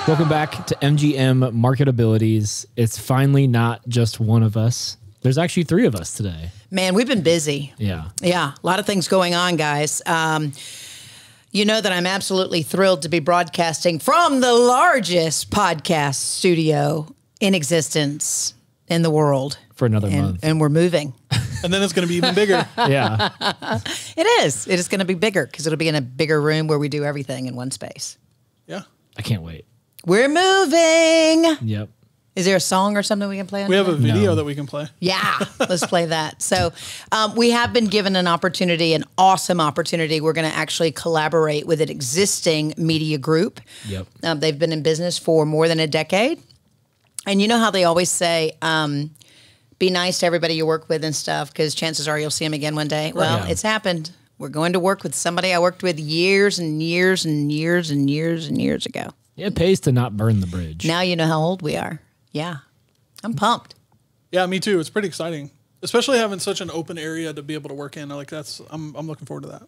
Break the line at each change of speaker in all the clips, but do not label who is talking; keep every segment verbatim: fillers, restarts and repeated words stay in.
Welcome back to M G M Marketabilities. It's finally not just one of us. There's actually three of us today.
Man, we've been busy.
Yeah.
Yeah, a lot of things going on, guys. Um, you know that I'm absolutely thrilled to be broadcasting from the largest podcast studio in existence in the world.
For another
and,
month.
And we're moving.
And then it's going to be even bigger.
Yeah.
It is. It is going to be bigger because it'll be in a bigger room where we do everything in one space.
Yeah.
I can't wait.
We're moving.
Yep.
Is there a song or something we can play on
We have a
today?
video
No.
that we can play.
Yeah, let's play that. So um, we have been given an opportunity, an awesome opportunity. We're going to actually collaborate with an existing media group.
Yep.
Um, they've been in business for more than a decade. And you know how they always say, um, be nice to everybody you work with and stuff, because chances are you'll see them again one day. Well,
Yeah.
it's happened. We're going to work with somebody I worked with years and years and years and years and years ago.
It pays to not burn the bridge.
Now you know how old we are. Yeah. I'm pumped.
Yeah, me too. It's pretty exciting, especially having such an open area to be able to work in. Like that's, I'm, I'm looking forward to that.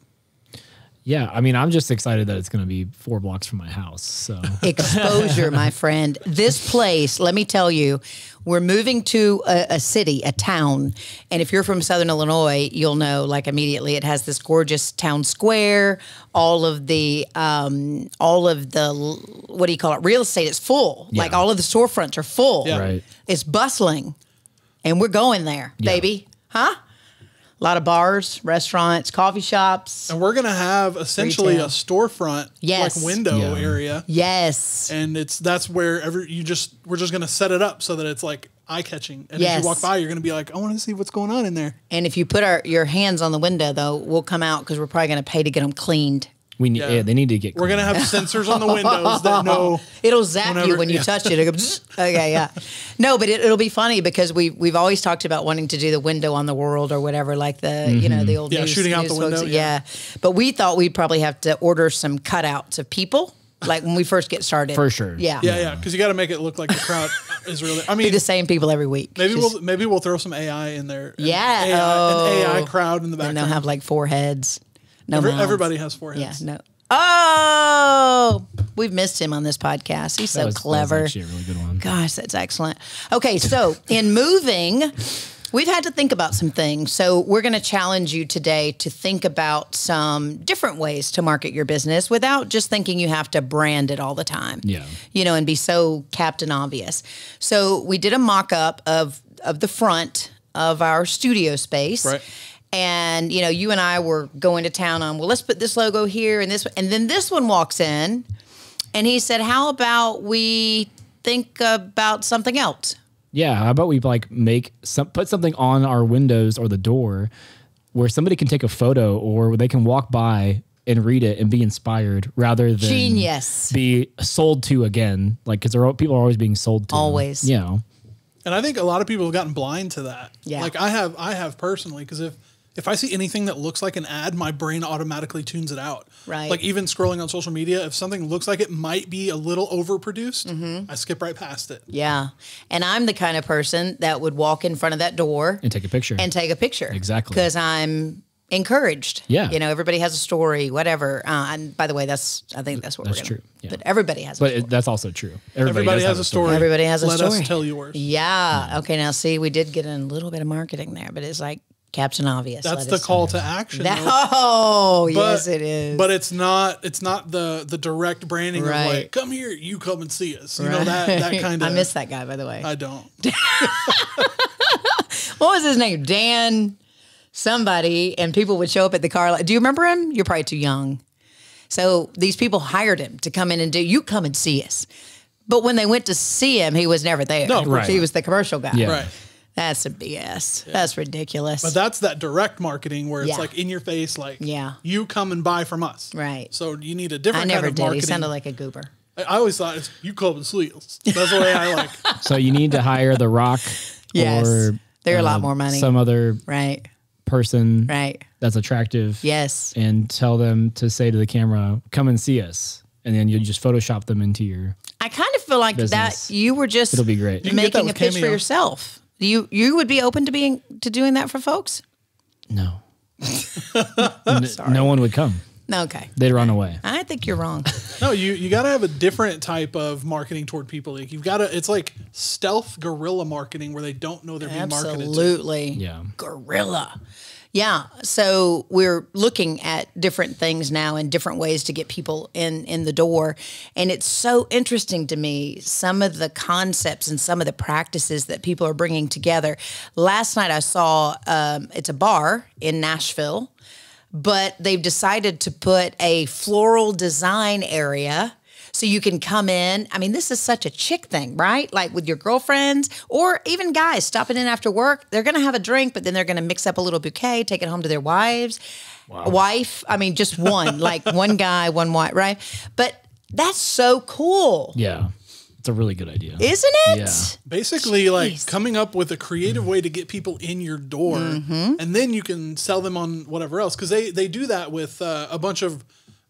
Yeah. I mean, I'm just excited that it's going to be four blocks from my house. So
Exposure, my friend. This place, let me tell you, we're moving to a, a city, a town. And if you're from Southern Illinois, you'll know like immediately it has this gorgeous town square. All of the, um, all of the, what do you call it? Real estate is full.
Yeah.
Like all of the storefronts are full.
Yeah.
Right.
It's bustling. And we're going there,
Yeah.
baby. Huh? A lot of bars, restaurants, coffee shops.
And we're going to have essentially
Retail.
a storefront,
Yes.
like window
Yeah.
area.
Yes.
And it's, that's where every, you just, we're just going to set it up so that it's like eye catching. And
Yes.
as you walk by, you're going to be like, I want to see what's going on in there.
And if you put our your hands on the window, though, we'll come out because we're probably going to pay to get them cleaned.
we need,
Yeah.
yeah. they need to get
We're going to
clean.
have sensors on the windows that know.
It'll zap
Whenever-
you when you
yeah.
touch it. It'll go, bzz. Okay, yeah. No, but it, it'll be funny because we we've always talked about wanting to do the window on the world or whatever, like the you know the old
Yeah,
news,
shooting out
news
the
folks.
window,
Yeah.
yeah.
But we thought we'd probably have to order some cutouts of people, like when we first get started.
For sure.
Yeah.
Yeah, yeah. Because you got to make it look like the crowd is really, I
Be
mean,
the same people every week.
maybe
Just-
we'll, maybe we'll throw some A I in there. An
Yeah.
A I,
Oh.
an A I crowd in the
and
background.
they'll have like four heads. No
Every-
mouths.
everybody has four
Yeah.
heads.
No. Oh, we've missed him on this podcast. He's
That
so
was- that was
clever.
actually a really good one.
Gosh, that's excellent. Okay, so in moving, we've had to think about some things. So we're going to challenge you today to think about some different ways to market your business without just thinking you have to brand it all the time.
Yeah.
You know, and be so captain obvious. So we did a mock-up of of the front of our studio space.
Right.
And, you know, you and I were going to town on, well, let's put this logo here and this, and then this one walks in and he said, how about we think about something else?
Yeah, how about we like make some put something on our windows or the door where somebody can take a photo or they can walk by and read it and be inspired rather than
Genius.
be sold to again. Like because people are always being sold to.
Always.
You know.
And I think a lot of people have gotten blind to that.
Yeah.
Like I have, I have personally, because if if I see anything that looks like an ad, my brain automatically tunes it out.
Right.
Like even scrolling on social media, if something looks like it might be a little overproduced,
Mm-hmm.
I skip right past it.
Yeah. And I'm the kind of person that would walk in front of that door
And take a picture.
and take a picture.
Exactly.
Because I'm encouraged.
Yeah.
You know, everybody has a story, whatever. Uh, and by the way, that's, I think that's what
That's
we're going to
true, yeah.
But everybody has a
but
story.
it, that's also true.
Everybody
does
has
have
a story.
Everybody has a
Let
story.
us tell yours.
Yeah. Okay. Now, see, we did get in a little bit of marketing there, but it's like Captain Obvious.
That's
Let
the
us-
call to action.
That,
though.
oh,
But-
yes, it is.
But it's not. It's not the the direct branding
Right.
of like, come here, you come and see us. You know
Right.
that that kind of.
I miss that guy, by the way.
I don't.
What was his name? Dan somebody, and people would show up at the car. lot. Do you remember him? You're probably too young. So these people hired him to come in and do, you come and see us. But when they went to see him, he was never there.
No,
Right.
He was the commercial guy.
Yeah.
Right.
That's a B S. That's ridiculous.
But that's that direct marketing where it's
Yeah.
like in your face, like
Yeah.
you come and buy from us.
Right.
So you need a
I
different
never
kind of
did.
marketing.
He sounded like a goober.
I I always thought it's you come and see us. That's the way I like.
So you need to hire The Rock
Yes.
or
They're a lot
uh,
more money.
some other
Right.
person
Right.
that's attractive.
Yes.
And tell them to say to the camera, come and see us. And then you just Photoshop them into your,
I kind of feel like
Business.
that you were just
it'll be great.
You can get that
making a
with
pitch for
Cameo.
yourself. You you would be open to being to doing that for folks?
No. N- no one would come.
Okay.
They'd run away.
I think you're wrong.
No, you you got to have a different type of marketing toward people. Like you've got to. It's like stealth guerrilla marketing where they don't know they're being marketed to.
Absolutely.
Yeah.
Guerrilla. Yeah. So we're looking at different things now and different ways to get people in in the door. And it's so interesting to me, some of the concepts and some of the practices that people are bringing together. Last night I saw, um, it's a bar in Nashville, but they've decided to put a floral design area so you can come in. I mean, this is such a chick thing, right? Like with your girlfriends or even guys stopping in after work. They're going to have a drink, but then they're going to mix up a little bouquet, take it home to their wives. Wow. Wife, I mean, just one, like one guy, one wife, right? But that's so cool.
Yeah. It's a really good idea.
Isn't it?
Yeah.
Basically, Jeez. like coming up with a creative way to get people in your door, mm-hmm. and then you can sell them on whatever else. Because they, they do that with uh, a bunch of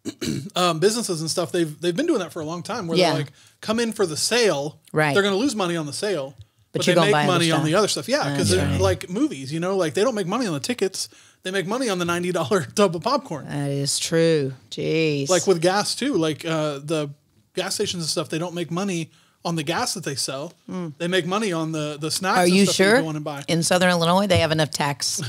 um, businesses and stuff. They've they've been doing that for a long time. Where
yeah.
they're like, come in for the sale.
Right.
They're going to lose money on the sale, but,
but
they make
buy
money on the other stuff. Yeah, because they're
right.
like movies. You know, like they don't make money on the tickets. They make money on the ninety dollar tub of popcorn.
That is true. Jeez.
Like with gas too. Like uh, the gas stations and stuff. They don't make money on the gas that they sell. Mm. They make money on the the snacks.
Are
and
you
stuff
sure?
That you go in and buy.
In Southern Illinois, they have enough tax.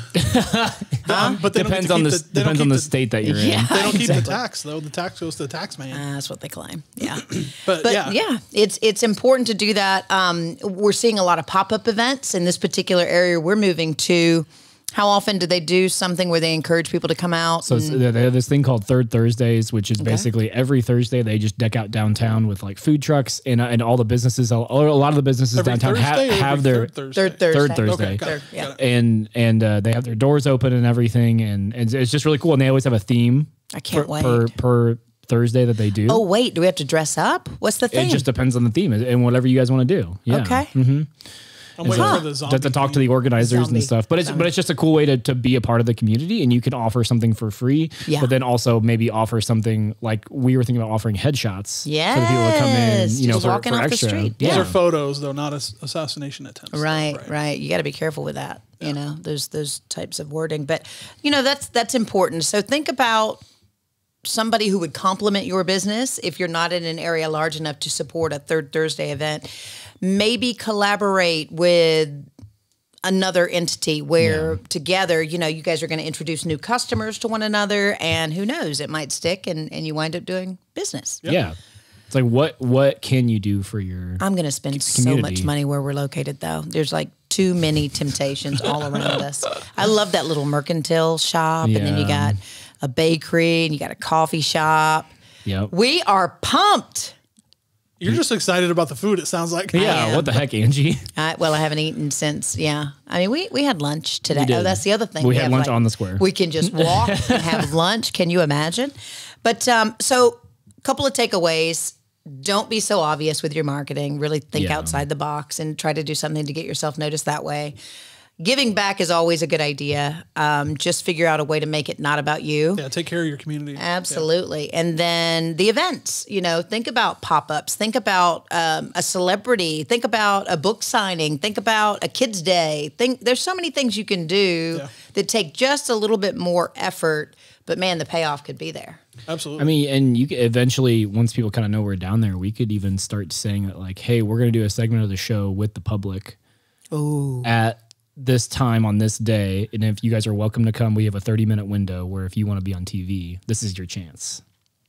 um, but they
depends
don't
on the,
the they
depends on the,
the
state that you're
yeah.
in.
They don't keep
Exactly.
the tax though. The tax goes to the tax man.
Uh, that's what they claim. Yeah,
but,
but
yeah,
yeah, it's it's important to do that. Um, we're seeing a lot of pop up events in this particular area we're moving to. How often do they do something where they encourage people to come out?
So
and,
they have this thing called Third Thursdays, which is okay. basically every Thursday they just deck out downtown with like food trucks and uh, and all the businesses. A lot of the businesses
every
downtown
Thursday
ha- have their
third Thursday.
third Thursday.
Third Thursday,
okay,
third, yeah.
and and uh, they have their doors open and everything, and, and it's just really cool. And they always have a theme.
I can't
per,
wait
per per Thursday that they do.
Oh wait, do we have to dress up? What's the theme?
It just depends on the theme and whatever you guys want to do. Yeah.
Okay.
Mm-hmm.
I'm waiting
so,
for the zombie
to, to talk to the organizers
Zombie.
and stuff, but it's
Zombie.
but it's just a cool way to, to be a part of the community, and you can offer something for free.
Yeah.
But then also maybe offer something like we were thinking about offering headshots
yes.
for the people to come in. You know,
just
for,
walking
for
off
extra.
the street.
Those
Yeah.
are photos though, not as assassination attempts.
Right,
right,
right. You got to be careful with that. Yeah. You know, those those types of wording, but you know that's that's important. So think about somebody who would complement your business if you're not in an area large enough to support a Third Thursday event. Maybe collaborate with another entity where yeah. together, you know, you guys are going to introduce new customers to one another, and who knows, it might stick and, and you wind up doing business.
Yep. Yeah. It's like, what, what can you do for your
I'm going to spend
community?
so much money where we're located though. There's like too many temptations all around us. I love that little mercantile shop.
Yeah.
And then you got a bakery and you got a coffee shop.
Yep.
We are pumped.
You're just excited about the food. It sounds like.
Yeah. What the heck, Angie?
I, well, I haven't eaten since, yeah. I mean, we, we had lunch today.
did.
Oh, that's the other thing.
We had
have,
lunch
like,
on the square.
We can just walk and have lunch. Can you imagine? But um, so a couple of takeaways. Don't be so obvious with your marketing. Really think
Yeah.
outside the box and try to do something to get yourself noticed that way. Giving back is always a good idea. Um, just figure out a way to make it not about you.
Yeah, take care of your community.
Absolutely. Yeah. And then the events, you know, think about pop-ups, think about um, a celebrity, think about a book signing, think about a kid's day. Think there's so many things you can do
Yeah.
that take just a little bit more effort, but man, the payoff could be there.
Absolutely.
I mean, and you could eventually, once people kind of know we're down there, we could even start saying that, like, hey, we're going to do a segment of the show with the public
Ooh.
at this time on this day. And if you guys are welcome to come, we have a thirty minute window where if you want to be on T V, this is your chance.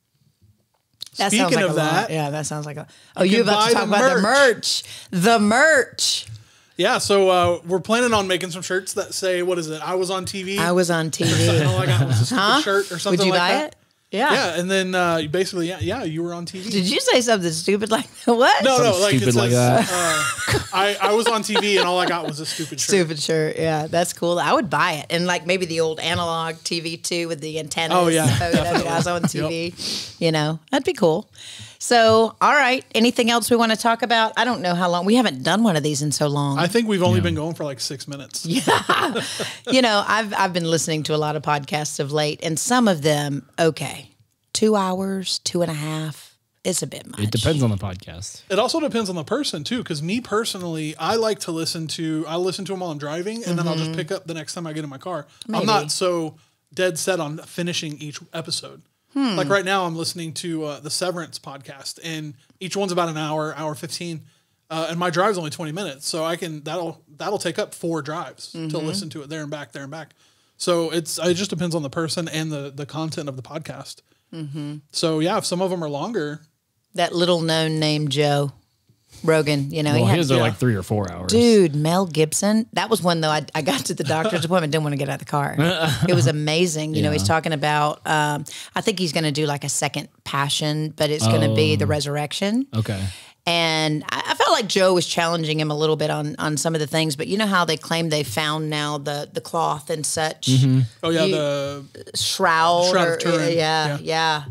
That
Speaking
sounds like
of
a
that,
lot. Yeah, that sounds like a. Oh,
you
you're
can
about to
buy
talk
the
about the merch. The merch.
yeah. So uh, we're planning on making some shirts that say, "What is it? I was on T V."
I was on T V.
And all I got was a stupid
Huh?
shirt or something
Would you
like
buy
that.
it? Yeah.
Yeah, and then uh, you basically, yeah, yeah, you were on T V.
Did you say something stupid like that? What?
No, no,
Something
like
stupid
it
like
says,
that.
uh, I, I was on T V and all I got was a stupid shirt.
Stupid shirt. Yeah, that's cool. I would buy it. And like maybe the old analog T V too with the antennas.
Oh, yeah,
So that I was on T V. You know, that'd be cool. So, all right. Anything else we want to talk about? I don't know how long. We haven't done one of these in so long.
I think we've only been going for like six minutes.
Yeah. You know, I've I've been listening to a lot of podcasts of late, and some of them, okay, two hours, two and a half. It's a bit much.
It depends on the podcast.
It also depends on the person too, because me personally, I like to listen to. I listen to them while I'm driving, and mm-hmm. then I'll just pick up the next time I get in my car.
Maybe.
I'm not so dead set on finishing each episode. Hmm. Like right now, I'm listening to uh, the Severance podcast, and each one's about an hour, hour fifteen, uh, and my drive's only twenty minutes, so I can that'll that'll take up four drives mm-hmm. to listen to it there and back, there and back. So it's it just depends on the person and the the content of the podcast. Mm-hmm. So yeah, if some of them are longer,
that little known name Joe Rogan, you know,
well,
he had,
his are
yeah.
like three or four hours.
Dude, Mel Gibson. That was one though. I, I got to the doctor's appointment, didn't want to get out of the car. It was amazing. You yeah. know, he's talking about. Um, I think he's going to do like a second Passion, but it's going to oh. be the resurrection.
Okay.
And I, I felt like Joe was challenging him a little bit on on some of the things, but you know how they claim they found now the the cloth and such.
Mm-hmm. Oh yeah,
you,
the
shroud.
shroud
or,
of Turin.
Yeah, yeah. yeah.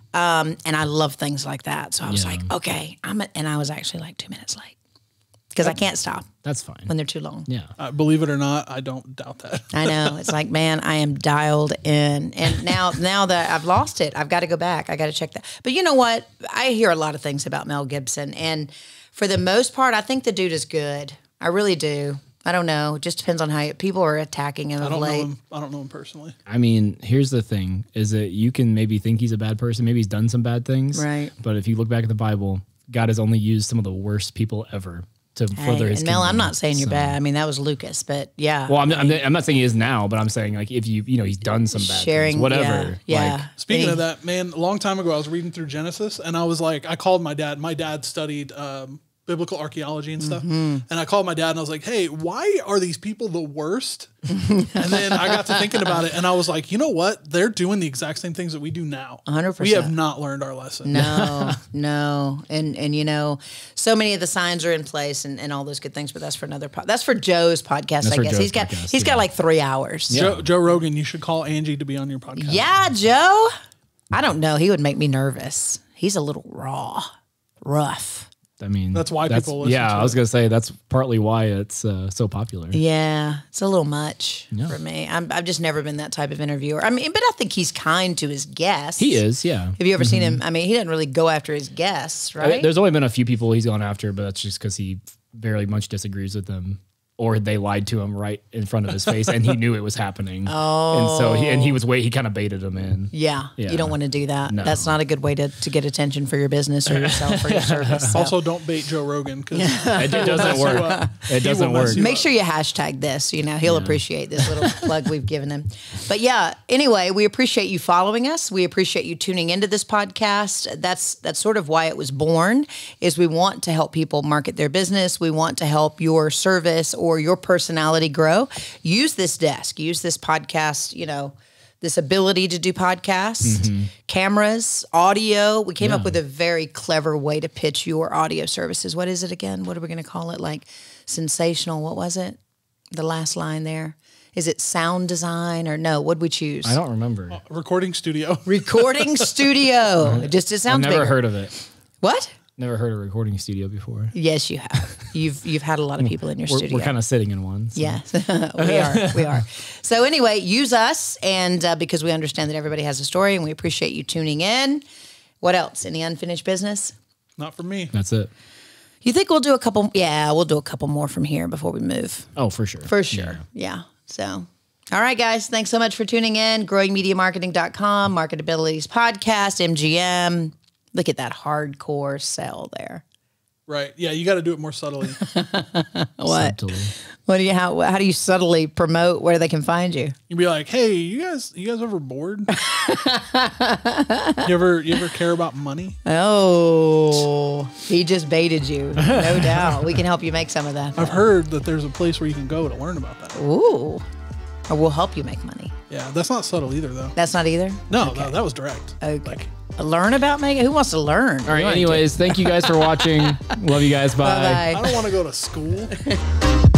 Um, and I love things like that. So I was
yeah.
like, okay, I'm. A, and I was actually like two minutes late. Because I can't stop.
That's fine.
When they're too long.
Yeah.
Uh, believe it or not, I don't doubt that.
I know. It's like, man, I am dialed in. And now now that I've lost it, I've got to go back. I got to check that. But you know what? I hear a lot of things about Mel Gibson. And for the most part, I think the dude is good. I really do. I don't know. It just depends on how you, people are attacking him
I
of
don't
late.
know him. I don't know him personally.
I mean, here's the thing, is that you can maybe think he's a bad person. Maybe he's done some bad things.
Right.
But if you look back at the Bible, God has only used some of the worst people ever to
Hey,
further his
and Mel,
kingdom.
I'm not saying you're
So-
bad. I mean, that was Lucas, but yeah.
Well, I'm, I'm, I'm not saying he is now, but I'm saying like if you you know he's done some bad
sharing,
things, whatever.
Yeah. yeah.
Like,
Speaking
Any-
of that, man, a long time ago, I was reading through Genesis, and I was like, I called my dad. My dad studied um, biblical archaeology and stuff,
Mm-hmm.
and I called my dad, and I was like, "Hey, why are these people the worst?" And then I got to thinking about it, and I was like, you know what? They're doing the exact same things that we do now.
one hundred percent.
We have not learned our lesson.
No, no. And, and you know, so many of the signs are in place and, and all those good things, but that's for another pod. That's for Joe's podcast,
That's
I
for
guess.
Joe's
He's got
podcast,
he's got
yeah.
like three hours.
Yeah.
Joe, Joe Rogan, you should call Angie to be on your podcast.
Yeah, Joe. I don't know. He would make me nervous. He's a little raw, rough.
I mean,
That's why people listen
Yeah,
to
I was
it.
gonna say that's partly why it's uh, so popular.
Yeah, it's a little much
Yeah.
for me. I'm, I've just never been that type of interviewer. I mean, but I think he's kind to his guests.
He is, yeah.
Have you ever seen him? I mean, he doesn't really go after his guests, right?
There's only been a few people he's gone after, but that's just because he very much disagrees with them, or they lied to him right in front of his face, and he knew it was happening. Oh, and so he and he was wait. He kind of baited him in.
Yeah,
Yeah.
you don't want to do that.
No.
That's not a good way to, to get attention for your business or yourself or your service. So.
Also, don't bait Joe Rogan because
It doesn't work. It doesn't
mess
work.
you
Make sure you hashtag this. You know, he'll appreciate this little plug we've given him. But yeah, anyway, we appreciate you following us. We appreciate you tuning into this podcast. That's that's sort of why it was born. Is we want to help people market their business. We want to help your service or your personality grow. Use this desk. Use this podcast. You know, this ability to do podcasts,
Mm-hmm.
cameras, audio. We came up
Yeah.
with a very clever way to pitch your audio services. What is it again? What are we going to call it? Like sensational. What was it? The last line there. Is it sound design or no? What'd we choose?
I don't remember.
recording studio.
Recording studio. It just it
I've
sounds
never
bigger.
heard of it.
What?
Never heard of a recording studio before.
Yes, you have. You've you've had a lot of people in your
We're,
studio.
we're kind of sitting in one. So.
Yes, we are. We are. So anyway, use us, and uh, because we understand that everybody has a story, and we appreciate you tuning in. What else? Any unfinished business?
Not for me.
That's it.
You think we'll do a couple? Yeah, we'll do a couple more from here before we move.
Oh, for sure.
For sure. Yeah. So, all right, guys. Thanks so much for tuning in. growing media marketing dot com, Marketabilities Podcast, M G M. Look at that hardcore sell there.
Right. Yeah, you got to do it more subtly.
What?
Subtly.
What do you how how do you subtly promote where they can find you?
You'd be like, "Hey, you guys, you guys ever bored? you ever, you ever care about money?
Oh, he just baited you. No doubt. We can help you make some of that.
I've heard that there's a place where you can go to learn about that.
Ooh. Or we'll help you make money.
Yeah, that's not subtle either, though.
That's not either?
No, no, that was direct.
Okay.
Like,
Learn about making? Who wants to learn?
All right. Anyways, thank you guys for watching. Love you guys. Bye.
Bye-bye.
I don't want to go to school.